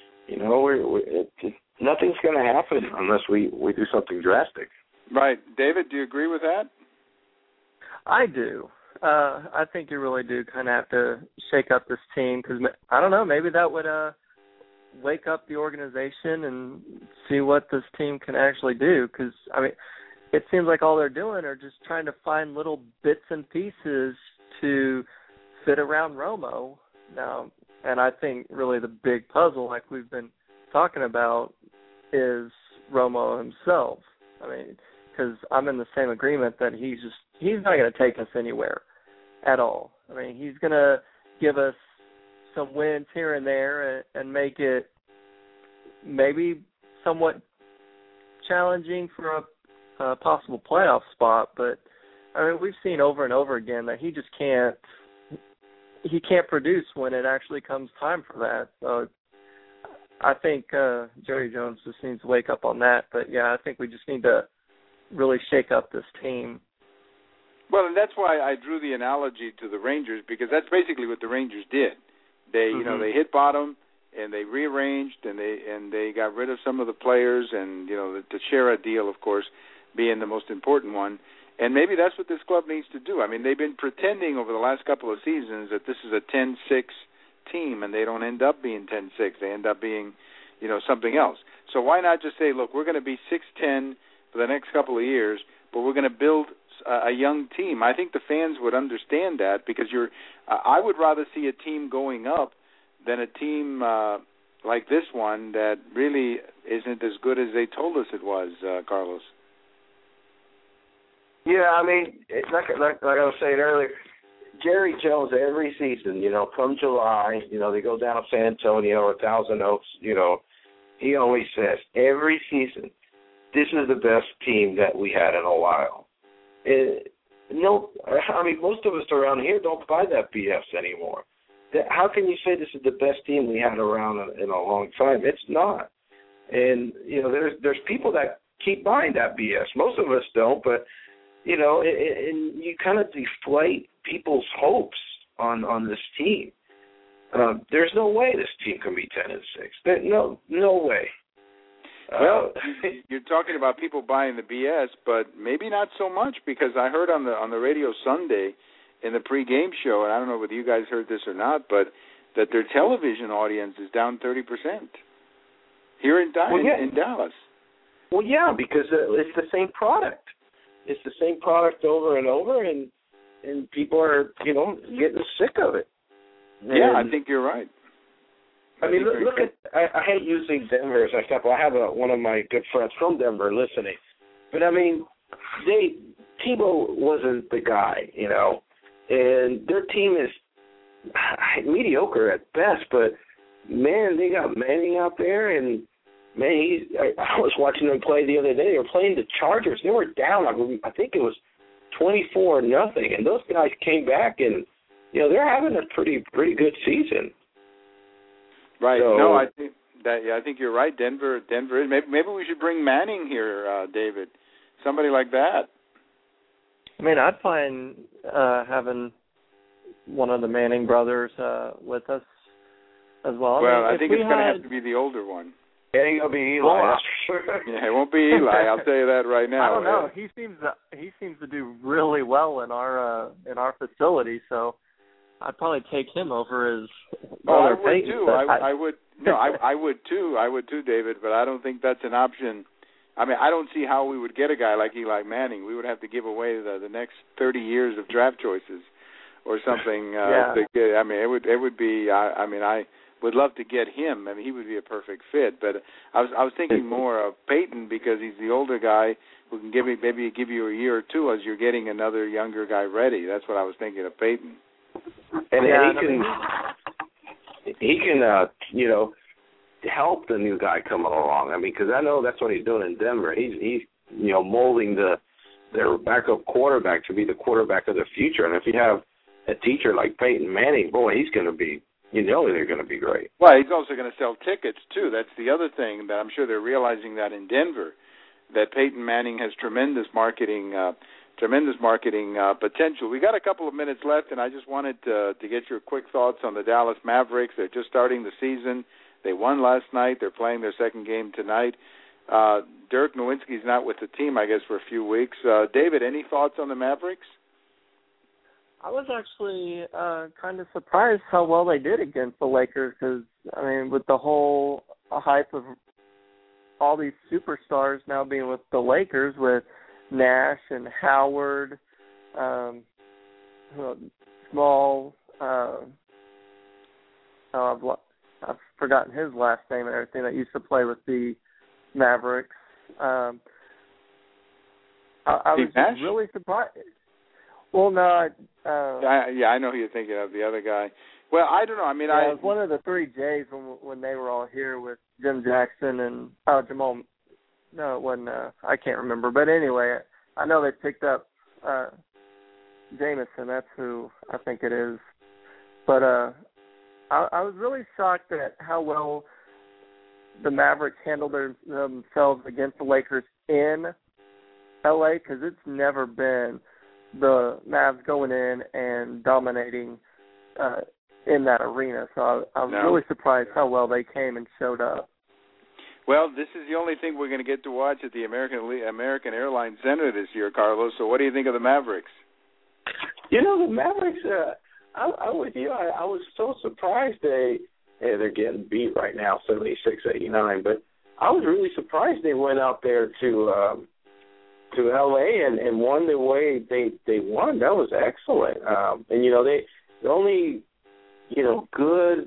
nothing's going to happen unless we do something drastic. Right. David, do you agree with that? I do. I think you really do kind of have to shake up this team, because, I don't know, maybe that would wake up the organization and see what this team can actually do, because, it seems like all they're doing are just trying to find little bits and pieces to fit around Romo now. And I think really the big puzzle, like we've been talking about, is Romo himself. I mean, because I'm in the same agreement that he's not going to take us anywhere at all. I mean, he's going to give us some wins here and there and make it maybe somewhat challenging for a possible playoff spot. But I mean, we've seen over and over again that he just can't produce when it actually comes time for that. So I think Jerry Jones just needs to wake up on that. But yeah, I think we just need to really shake up this team. Well, and that's why I drew the analogy to the Rangers, because that's basically what the Rangers did. They, you know, they hit bottom and they rearranged and they got rid of some of the players, and you know, the Teixeira deal, of course, being the most important one. And maybe that's what this club needs to do. I mean, they've been pretending over the last couple of seasons that this is a 10-6 team, and they don't end up being 10-6. They end up being, you know, something else. So why not just say, look, we're going to be 6-10 for the next couple of years, but we're going to build a young team. I think the fans would understand that, because I would rather see a team going up than a team like this one that really isn't as good as they told us it was, Carlos. Yeah, I mean, like I was saying earlier, Jerry Jones every season, you know, come July, you know, they go down to San Antonio or Thousand Oaks, you know, he always says every season, this is the best team that we had in a while. No, I mean, most of us around here don't buy that BS anymore. How can you say this is the best team we had around in a long time? It's not. And, you know, there's people that keep buying that BS. Most of us don't, but, you know, and you kind of deflate people's hopes on this team. There's no way this team can be 10-6. No way. Well, you're talking about people buying the BS, but maybe not so much, because I heard on the radio Sunday in the pregame show, and I don't know whether you guys heard this or not, but that their television audience is down 30% here in Dallas. Well, yeah, because it's the same product. It's the same product over and over, and people are, you know, getting sick of it. Yeah, I think you're right. I mean, look at, I hate using Denver as an example. I have one of my good friends from Denver listening. But, I mean, Tebow wasn't the guy, you know, and their team is mediocre at best, but, man, they got Manning out there, and, man, I was watching them play the other day. They were playing the Chargers. They were down, I think it was 24-0, and those guys came back, and, you know, they're having a pretty good season. Right. So, no, I think you're right. Denver. Maybe we should bring Manning here, David. Somebody like that. I mean, I'd find having one of the Manning brothers with us as well. Well, I think it's going to have to be the older one. It ain't going to be Eli. That's for sure. Yeah, it won't be Eli. I'll tell you that right now. I don't know. He seems to do really well in our facility. So I'd probably take him over as brother Peyton. I would too. I would too, David. But I don't think that's an option. I mean, I don't see how we would get a guy like Eli Manning. We would have to give away the next 30 years of draft choices or something. Yeah. I mean, it would be. I would love to get him. I mean, he would be a perfect fit. But I was thinking more of Peyton, because he's the older guy who can give you a year or two as you're getting another younger guy ready. That's what I was thinking of Peyton. And he can you know, help the new guy coming along. I mean, because I know that's what he's doing in Denver. He's you know, molding their backup quarterback to be the quarterback of the future. And if you have a teacher like Peyton Manning, boy, he's going to be, you know, they're going to be great. Well, he's also going to sell tickets too. That's the other thing that I'm sure they're realizing that in Denver, that Peyton Manning has tremendous marketing potential. We got a couple of minutes left, and I just wanted to get your quick thoughts on the Dallas Mavericks. They're just starting the season. They won last night. They're playing their second game tonight. Dirk Nowitzki's not with the team, I guess, for a few weeks. David, any thoughts on the Mavericks? I was actually kind of surprised how well they did against the Lakers, because, I mean, with the whole hype of all these superstars now being with the Lakers, with Nash and Howard, Small, I've forgotten his last name and everything, that used to play with the Mavericks. I was just really surprised. Well, no. I know who you're thinking of, the other guy. Well, I don't know. I mean, it was one of the three J's when they were all here with Jim Jackson and Jamal. No, it wasn't. I can't remember. But anyway, I know they picked up Jameson. That's who I think it is. But I was really shocked at how well the Mavericks handled themselves against the Lakers in L.A., because it's never been the Mavs going in and dominating in that arena. So I was really surprised how well they came and showed up. Well, this is the only thing we're going to get to watch at the American Airlines Center this year, Carlos. So what do you think of the Mavericks? You know, the Mavericks, I'm with you. I was so surprised they're getting beat right now, 76-89. But I was really surprised they went out there to L.A. and won the way they won. That was excellent. And, you know, the only, you know, good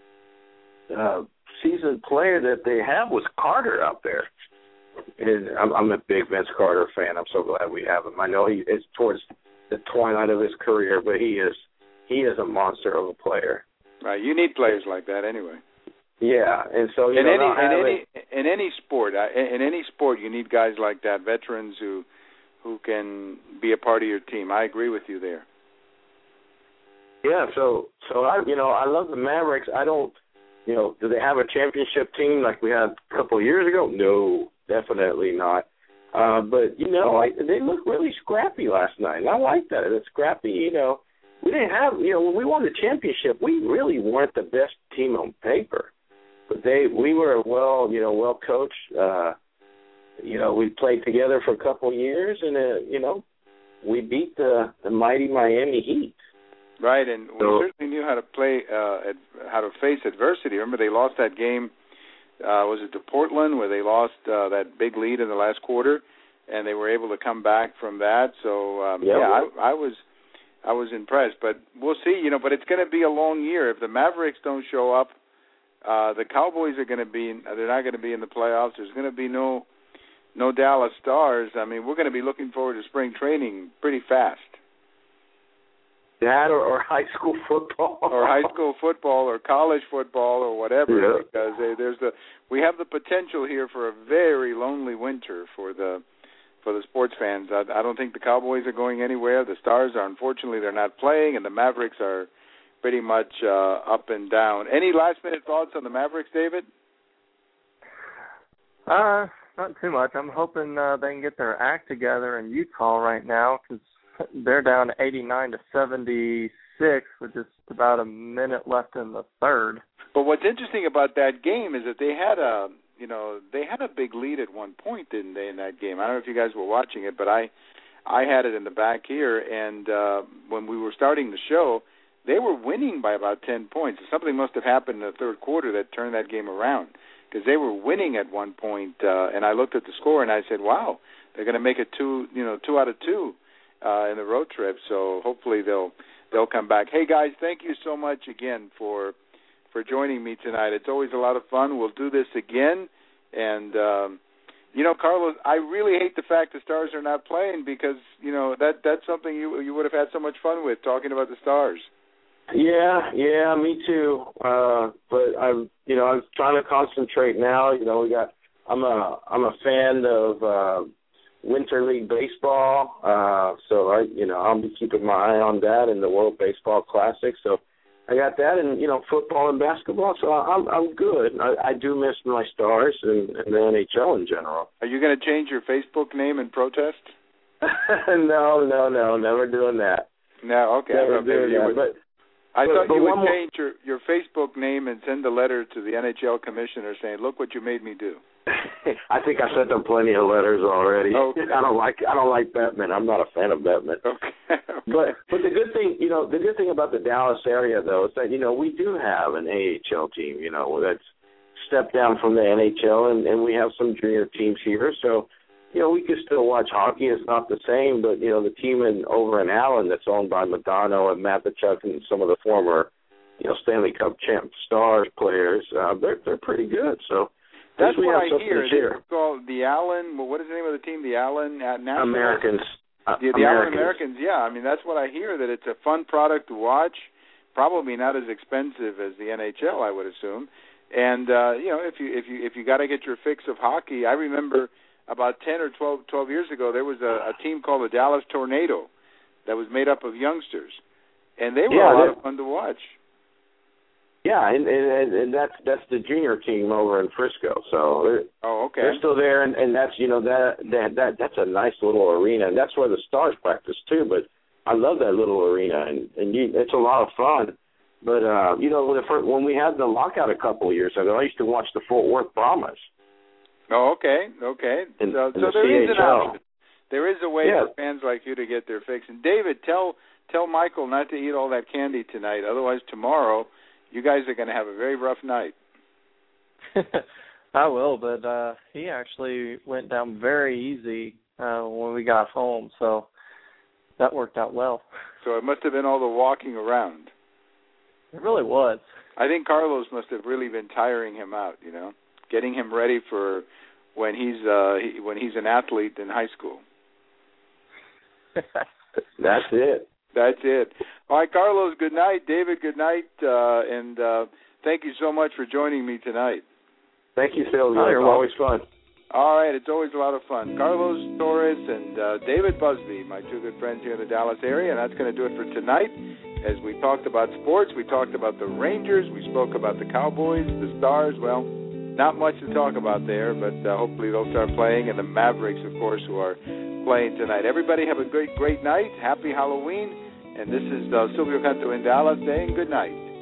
seasoned player that they have was Carter out there. And I'm a big Vince Carter fan. I'm so glad we have him. I know he is towards the twilight of his career, but he is a monster of a player. Right. You need players like that anyway. Yeah, and so in any sport, you need guys like that, veterans who can be a part of your team. I agree with you there. Yeah, so I love the Mavericks. I don't, do they have a championship team like we had a couple of years ago? No, definitely not. But they looked really scrappy last night. And I like that. It's scrappy. We didn't have, when we won the championship, we really weren't the best team on paper. But we were well coached. We played together for a couple of years, and we beat the mighty Miami Heat. Right, and we certainly knew how to play, how to face adversity. Remember, they lost that game. Was it to Portland, where they lost that big lead in the last quarter, and they were able to come back from that. So I was impressed. But we'll see. But it's going to be a long year. If the Mavericks don't show up, the Cowboys are going to be. They're not going to be in the playoffs. There's going to be no Dallas Stars. I mean, we're going to be looking forward to spring training pretty fast. That or high school football, or high school football, or college football, or whatever. Yeah. Because we have the potential here for a very lonely winter for the sports fans. I don't think the Cowboys are going anywhere. The Stars are, unfortunately, they're not playing, and the Mavericks are pretty much up and down. Any last-minute thoughts on the Mavericks, David? Not too much. I'm hoping they can get their act together in Utah right now, because they're down 89-76 with just about a minute left in the third. But what's interesting about that game is that they had a big lead at one point, didn't they, in that game? I don't know if you guys were watching it, but I had it in the back here, and when we were starting the show, they were winning by about 10 points. Something must have happened in the third quarter that turned that game around, because they were winning at one point, and I looked at the score and I said, wow, they're going to make it 2 out of 2 in the road trip. So hopefully they'll come back. Hey guys, thank you so much again for joining me tonight. It's always a lot of fun. We'll do this again, and Carlos, I really hate the fact the Stars are not playing, because that's something you would have had so much fun with, talking about the Stars. Yeah, me too. But I'm trying to concentrate now. I'm a fan of Winter League Baseball, so I'll be keeping my eye on that in the World Baseball Classic. So I got that, and football and basketball. So I'm good. I do miss my Stars and the NHL in general. Are you going to change your Facebook name in protest? No, never doing that. No, okay. Never doing that. But I thought you would change your Facebook name and send a letter to the NHL commissioner saying, "Look what you made me do." I think I sent them plenty of letters already. Okay. I don't like Bettman. I'm not a fan of Bettman. Okay. But the good thing about the Dallas area though is that we do have an AHL team. That's stepped down from the NHL, and we have some junior teams here. So we could still watch hockey. It's not the same, but, the team over in Allen that's owned by Madonna and Matvichuk and some of the former, Stanley Cup champ Stars players, they're pretty good. So that's we what have I something hear. to cheer. It's called the Allen. Well, what is the name of the team? The Allen National Americans. The Allen Americans. Yeah, I mean that's what I hear. That it's a fun product to watch. Probably not as expensive as the NHL, I would assume. And if you got to get your fix of hockey, I remember about 10 or 12 years ago, there was a team called the Dallas Tornado that was made up of youngsters, and they were a lot of fun to watch. Yeah, and that's the junior team over in Frisco. So they're still there, and that's that's a nice little arena, and that's where the Stars practice too. But I love that little arena, and it's a lot of fun. But when we had the lockout a couple of years ago, I used to watch the Fort Worth Bombers. Oh, okay. So there is an option. There is a way for fans like you to get their fix. And David, tell Michael not to eat all that candy tonight. Otherwise, tomorrow you guys are going to have a very rough night. I will, but he actually went down very easy when we got home, so that worked out well. So it must have been all the walking around. It really was. I think Carlos must have really been tiring him out, getting him ready for when he's an athlete in high school. That's it. That's it. All right, Carlos, good night. David, good night. And thank you so much for joining me tonight. Thank you, Phil. It's always fun. All right, it's always a lot of fun. Carlos Torres and David Busby, my two good friends here in the Dallas area, and that's going to do it for tonight. As we talked about sports, we talked about the Rangers, we spoke about the Cowboys, the Stars. Well, not much to talk about there, but hopefully they'll start playing, and the Mavericks, of course, who are playing tonight. Everybody have a great night. Happy Halloween. And this is Silvio Canto in Dallas saying good night.